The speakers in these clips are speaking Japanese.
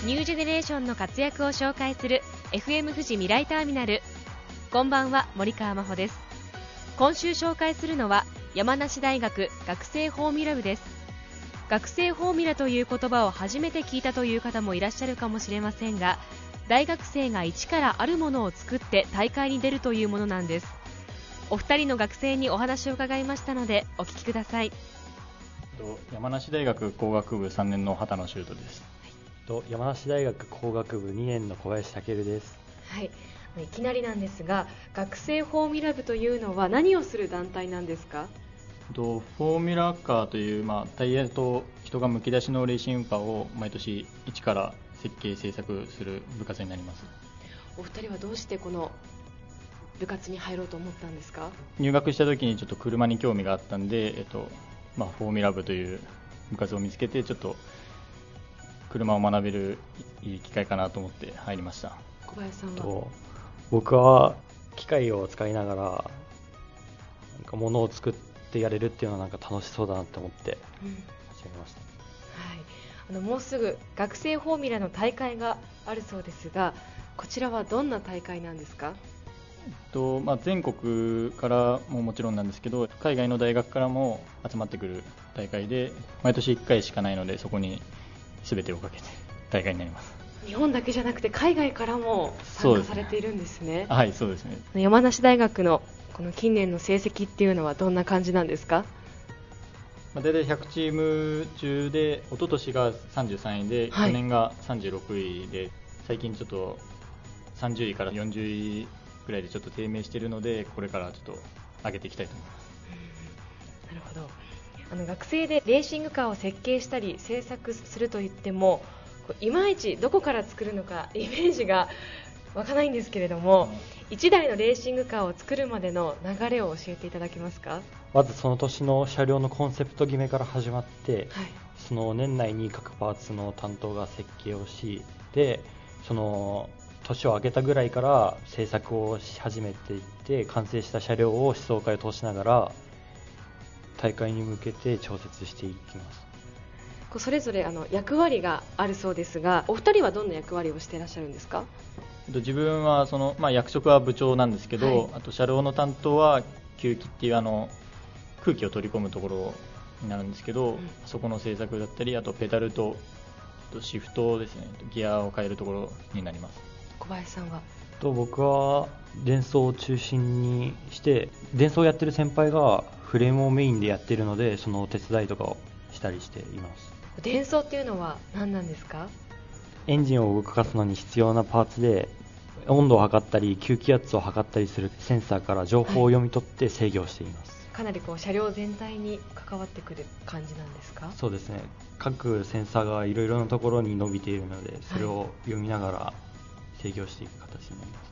ニュージェネレーションの活躍を紹介する FM 富士未来ターミナル。こんばんは、森川真帆です。今週紹介するのは山梨大学学生フォーミュラ部です。学生フォーミュラという言葉を初めて聞いたという方もいらっしゃるかもしれませんが、大学生が一からあるものを作って大会に出るというものなんです。お二人の学生にお話を伺いましたのでお聞きください。 山梨大学工学部3年の畑野修斗です。 山梨大学工学部2年の小林健です。 はい、いきなりなんですが、学生フォーミュラ部というのは何をする団体なんですか？ フォーミュラカーという、タイヤと人がむき出しのレーシングカーを毎年一から設計制作する部活になります。 お二人はどうしてこの部活に入ろうと思ったんですか？ 入学した時にちょっと車に興味があったんで、フォーミュラ部という部活を見つけて、ちょっと車を学べるいい機会かなと思って入りました。 小林さんは？ 僕は機械を使いながら物を作ってやれるっていうのは楽しそうだなと思って始めました。 はい、もうすぐ学生フォーミュラの大会があるそうですが、こちらはどんな大会なんですか？ 全国からもちろんなんですけど、海外の大学からも集まってくる大会で、毎年1回しかないので、そこに全てをかけて大会になります。 日本だけじゃなくて海外からも参加されているんですね。 はい、そうですね。 山梨大学のこの近年の成績っていうのはどんな感じなんですか？ だいたい100チーム中で、一昨年が33位で、去年が36位で、最近ちょっと30位から40位くらいでちょっと低迷しているので、これからちょっと上げていきたいと思います。 なるほど。学生でレーシングカーを設計したり制作するといっても、いまいちどこから作るのかイメージが湧かないんですけれども、1台のレーシングカーを作るまでの流れを教えていただけますか？ まずその年の車両のコンセプト決めから始まって、その年内に各パーツの担当が設計をし、でその年を明けたぐらいから製作をし始めていって、完成した車両を試走会を通しながら大会に向けて調節していきます。 それぞれ役割があるそうですが、お二人はどんな役割をしていらっしゃるんですか？ 自分は役職は部長なんですけど、あと車両の担当は吸気っていう空気を取り込むところになるんですけど、そこの製作だったり、あとペダルとシフトですね、ギアを変えるところになります。 小林さんは？ 僕は電装を中心にして、電装をやってる先輩がフレームをメインでやっているので、そのお手伝いとかをしたりしています。 電装っていうのは何なんですか？ エンジンを動かすのに必要なパーツで、温度を測ったり吸気圧を測ったりするセンサーから情報を読み取って制御しています。 かなり車両全体に関わってくる感じなんですか？ そうですね。各センサーがいろいろなところに伸びているので、それを読みながら制御していく形になります。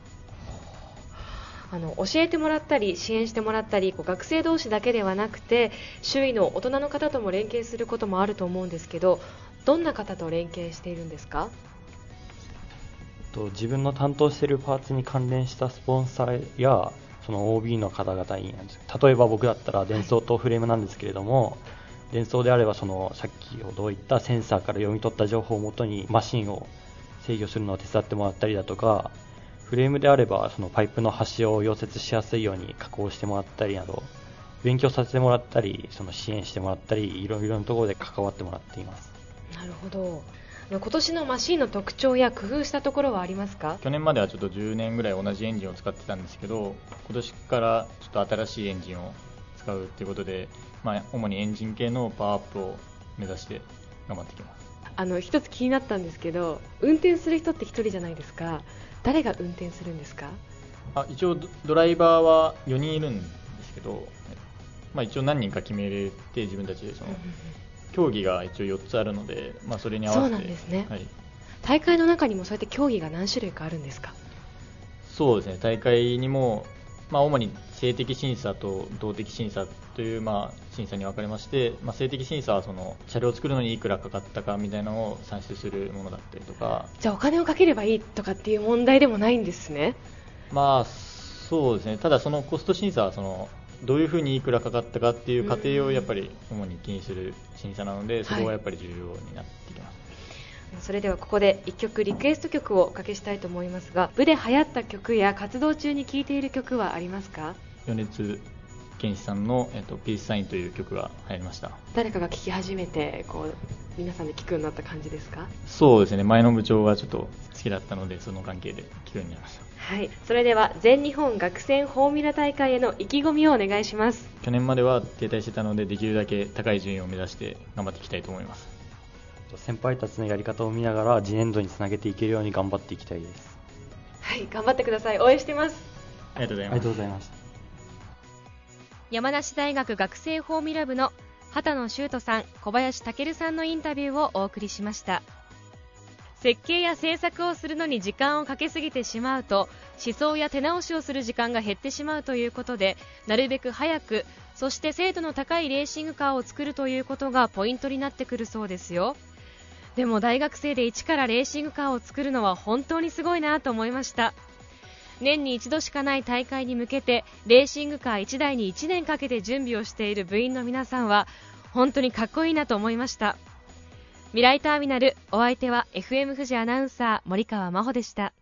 教えてもらったり支援してもらったり、学生同士だけではなくて周囲の大人の方とも連携することもあると思うんですけど、どんな方と連携しているんですか？ 自分の担当しているパーツに関連したスポンサーやその OB の方々になんです。例えば僕だったら電装とフレームなんですけれども、電装であればさっきどういったセンサーから読み取った情報をもとにマシンを制御するのを手伝ってもらったりだとか、フレームであればそのパイプの端を溶接しやすいように加工してもらったりなど、勉強させてもらったり、その支援してもらったり、いろいろなところで関わってもらっています。 なるほど。今年のマシンの特徴や工夫したところはありますか？ 去年まではちょっと10年ぐらい同じエンジンを使ってたんですけど、今年からちょっと新しいエンジンを使うということで、主にエンジン系のパワーアップを目指して頑張っていきます。 一つ気になったんですけど、運転する人って一人じゃないですか。誰が運転するんですか？ 一応ドライバーは4人いるんですけど、一応何人か決めれて、自分たちで競技が一応4つあるので、それに合わせて。 そうなんですね。大会の中にもそうやって競技が何種類かあるんですか？ そうですね。大会にも、主に性的審査と動的審査という、審査に分かれまして、性的審査はその車両を作るのにいくらかかったかみたいなのを算出するものだったりとか。 じゃあお金をかければいいとかっていう問題でもないんですね。 そうですね。ただそのコスト審査はどういうふうにいくらかかったかっていう過程をやっぱり主に気にする審査なので、そこはやっぱり重要になってきます。 それではここで1曲リクエスト曲をおかけしたいと思いますが、部で流行った曲や活動中に聴いている曲はありますか？ 米津玄師さんの、ピースサインという曲が流行りました。 誰かが聴き始めて皆さんで聴くようになった感じですか？ そうですね、前の部長がちょっと好きだったので、その関係で聴くようになりました。 はい、それでは全日本学生フォーミュラ大会への意気込みをお願いします。 去年までは停滞してたので、できるだけ高い順位を目指して頑張っていきたいと思います。 先輩たちのやり方を見ながら次年度につなげていけるように頑張っていきたいです。 はい、頑張ってください。応援してます。 ありがとうございます。 ありがとうございます。 山梨大学学生フォーミュラ部の畑野修斗さん、小林健さんのインタビューをお送りしました。設計や制作をするのに時間をかけすぎてしまうと、思想や手直しをする時間が減ってしまうということで、なるべく早く、そして精度の高いレーシングカーを作るということがポイントになってくるそうですよ。でも大学生で一からレーシングカーを作るのは本当にすごいなと思いました。年に一度しかない大会に向けてレーシングカー1台に1年かけて準備をしている部員の皆さんは本当にかっこいいなと思いました。未来ターミナル、お相手は FM 富士アナウンサー森川真帆でした。